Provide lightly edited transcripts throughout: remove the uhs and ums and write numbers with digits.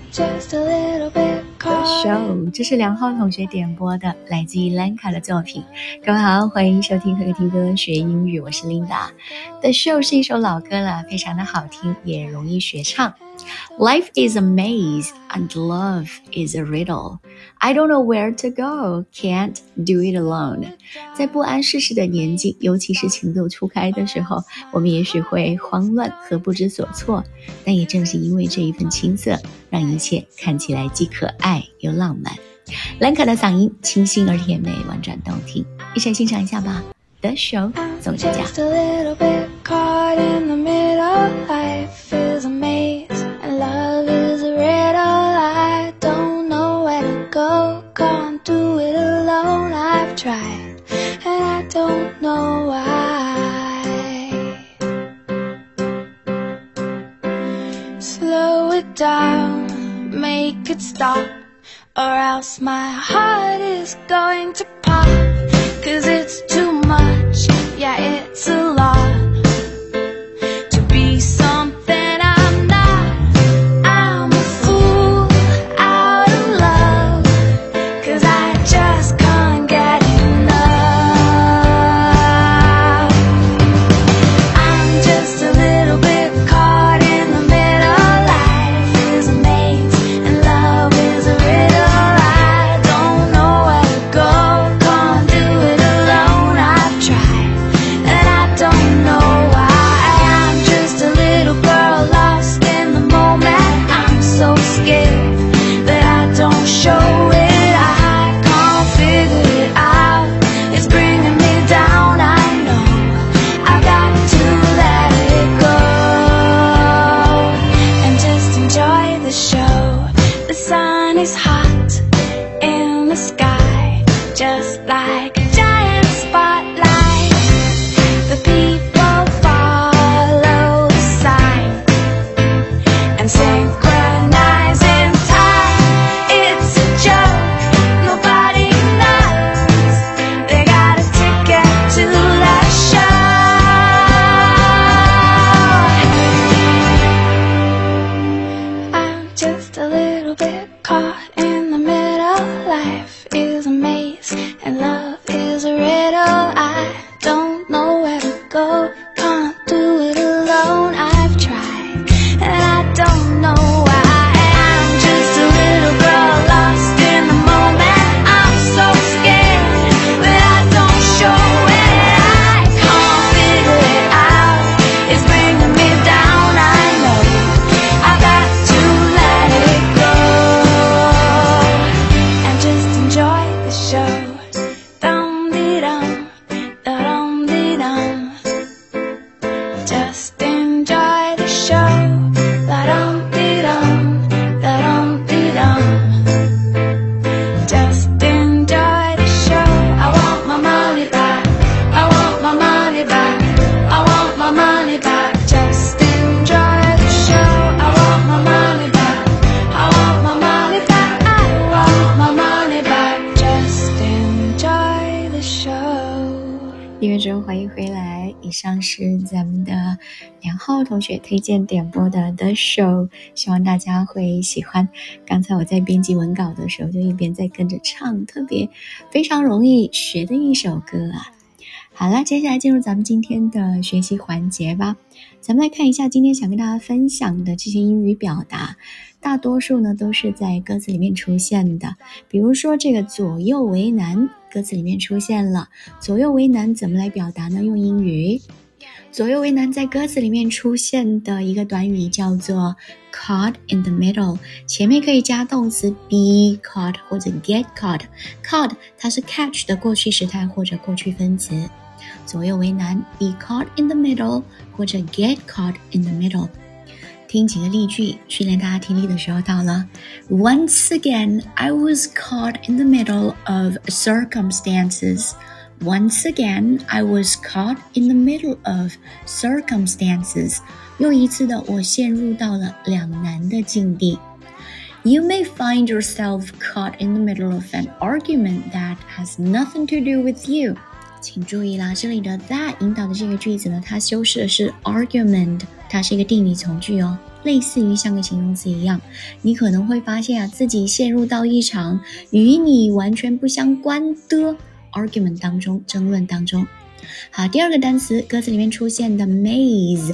just a little bit caught. The Show， 这是梁浩同学点播的，来自于兰卡的作品。各位好，欢迎收听可可听歌学英语，我是 Linda。The Show 是一首老歌了，非常的好听，也容易学唱。Life is a maze and love is a riddle. I don't know where to go, can't do it alone. 在不谙世事的年纪，尤其是情窦初开的时候，我们也许会慌乱和不知所措，但也正是因为这一份青涩，让一切看起来既可爱又浪漫。兰卡的嗓音清新而甜美，婉转动听，一起欣赏一下吧。The Show 总是这样。 Just a little bit caught in the middle. Life is a maze and love is a riddle. I don't know where to go, can't do it alone. I've tried and I don't know why. Slow it down, make it stop, or else my heart is going to pop. 'Cause it's too much, yeah, it's a lot to be something I'm not. I'm a fool out of love, 'cause I just can't get enough. I'm just a little bit caught in the middle. Life is a maze and love is a riddle. I don't know where to go, can't do it alone. I've tried and I don't know why. I'm just a little girl lost in the moment. I'm so scared that I don't show it. I can't figure it out, it's bringing me down. I know I've got to let it go and just enjoy the show. The sun is hot in the sky, just like a giant spotlight. The people follow the sign and synchronize in time. It's a joke, nobody knows they got a ticket to that show. I'm just a little bit caught in the middle. Life is a maze and love is a riddle. I don't know where to go, can't do it alone. I've tried and I don't know why. I'm just a little girl lost in the moment. I'm so scared that I don't show it. I can't figure it out, it's bringing me down. I know I've got to let it go and just enjoy the show. Dum-dee-dum, da-dum-dee-dum. Just enjoy the show. Da-dum-dee-dum, da-dum-dee-dum. Just enjoy the show. I want my money back, I want my money back, I want my money back. Just enjoy the show. I want my money back, I want my money back, I want my money back. Just enjoy the show. 音乐中欢迎回来，以上是咱们的梁浩同学推荐点播的 The Show， 希望大家会喜欢。刚才我在编辑文稿的时候就一边在跟着唱，非常容易学的一首歌啊。好了，接下来进入咱们今天的学习环节吧。咱们来看一下今天想跟大家分享的这些英语表达，大多数呢都是在歌词里面出现的。比如说这个左右为难，歌词里面出现了，左右为难怎么来表达呢？用英语。左右为难在歌词里面出现的一个短语叫做 caught in the middle， 前面可以加动词 be caught 或者 get caught。 caught 它是 catch 的过去时态或者过去分词，左右为难 be caught in the middle 或者 get caught in the middle。 听几个例句，训练大家听力的时候到了。 Once again, I was caught in the middle of circumstances. Once again, I was caught in the middle of circumstances. 又一次的，我陷入到了两难的境地。You may find yourself caught in the middle of an argument that has nothing to do with you. 请注意啦，这里的 that 引导的这个句子呢，它修饰的是 argument， 它是一个定语从句哦。 类似于像个形容词一样，你可能会发现自己陷入到一场与你完全不相关的 argument 当中，争论当中。好，第二个单词，歌词里面出现的 maze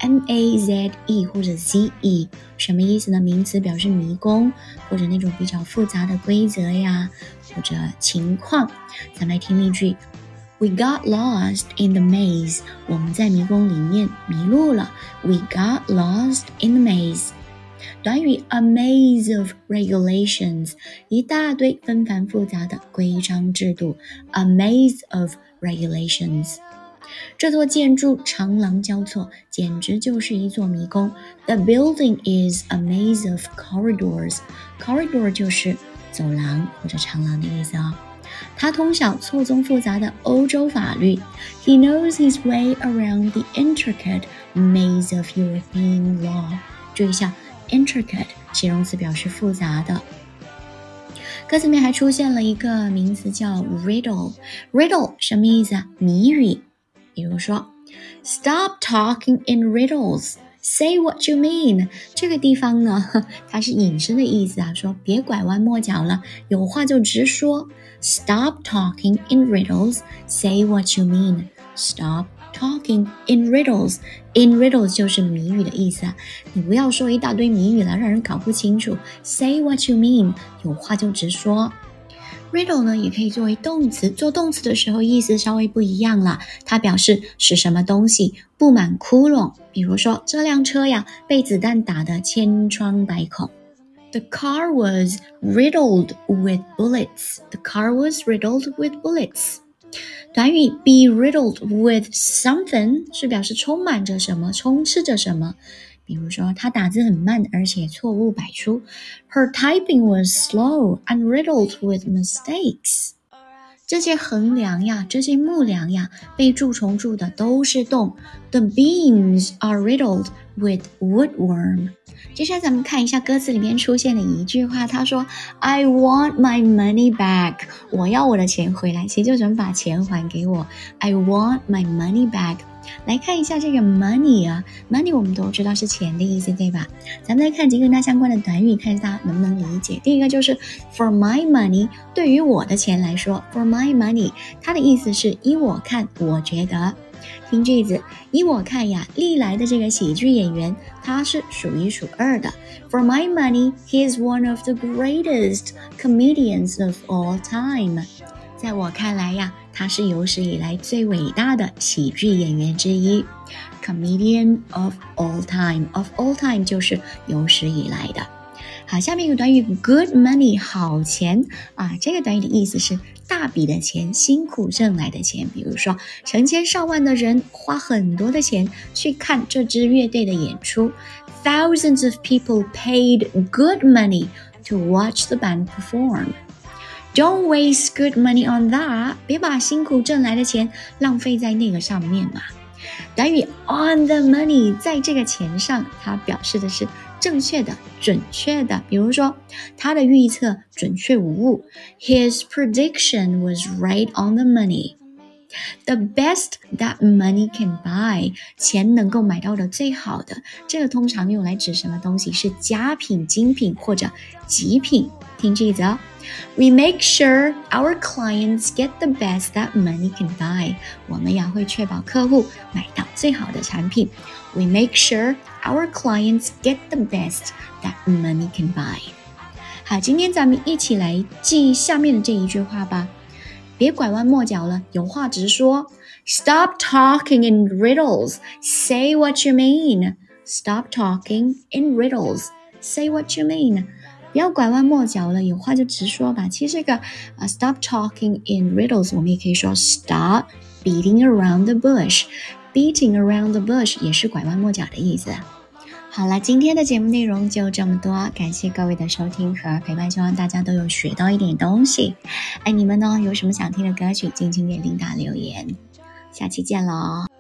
M-A-Z-E 或者 Z-E 什么意思呢？名词表示迷宫或者那种比较复杂的规则呀，或者情况。咱们来听例句， We got lost in the maze 我们在迷宫里面迷路了。 We got lost in the maze。 短语 a maze of regulations 一大堆纷繁复杂的规章制度。 A maze of regulations。这座建筑长廊交错，简直就是一座迷宫。 The building is a maze of corridors。 Corridor 就是走廊或者长廊的意思哦。他通晓错综复杂的欧洲法律。 He knows his way around the intricate maze of European law。 注意一下 intricate 形容词表示复杂的。歌词里面还出现了一个名词叫 riddle。 Riddle 什么意思啊？谜语。比如说 Stop talking in riddles Say what you mean。 这个地方呢，它是引申的意思啊，说别拐弯抹角了，有话就直说。 Stop talking in riddles Say what you mean。 Stop talking in riddles In riddles 就是谜语的意思啊，你不要说一大堆谜语了，让人搞不清楚。 Say what you mean 有话就直说。Riddle 呢，也可以作为动词，做动词的时候意思稍微不一样了，它表示使什么东西布满窟窿。比如说这辆车呀，被子弹打得千疮百孔。The car was riddled with bullets. The car was riddled with bullets. 短语 be riddled with something 是表示充满着什么，充斥着什么。比如说他打字很慢，而且错误百出。 Her typing was slow and riddled with mistakes。 这些横梁呀，这些木梁呀，被蛀虫蛀的都是洞。 The beams are riddled with woodworm。 接下来咱们看一下歌词里面出现的一句话，他说 I want my money back。 我要我的钱回来，其实就是把钱还给我。 I want my money back。来看一下这个 money 啊 ，money 我们都知道是钱的意思，对吧？咱们来看几个跟它相关的短语，看大家能不能理解。第一个就是 for my money， 对于我的钱来说 for my money， 它的意思是依我看，我觉得。听句子，依我看呀，历来的这个喜剧演员，他是数一数二的。For my money, he is one of the greatest comedians of all time。在我看来呀，他是有史以来最伟大的喜剧演员之一。Comedian of all time， of all time 就是有史以来的。好，下面一个短语 good money 好钱啊，这个短语的意思是大笔的钱，辛苦挣来的钱。比如说成千上万的人花很多的钱去看这支乐队的演出。Thousands of people paid good money to watch the band perform。Don't waste good money on that， 别把辛苦挣来的钱浪费在那个上面嘛。短语 on the money 在这个钱上，它表示的是正确的、准确的。比如说他的预测准确无误。 His prediction was right on the money。The best that money can buy， 钱能够买到的最好的，这个通常用来指什么东西？是佳品、精品或者极品。听句子哦 We make sure our clients get the best that money can buy。 我们呀会确保客户买到最好的产品。 We make sure our clients get the best that money can buy。 好，今天咱们一起来记下面的这一句话吧。别拐弯抹角了，有话直说。 Stop talking in riddles Say what you mean。 Stop talking in riddles Say what you mean。 不要拐弯抹角了，有话就直说吧。其实这个stop talking in riddles 我们也可以说 stop beating around the bush。 Beating around the bush 也是拐弯抹角的意思。好了，今天的节目内容就这么多，感谢各位的收听和陪伴，希望大家都有学到一点东西。爱你们呢，有什么想听的歌曲，尽情给琳达留言。下期见咯。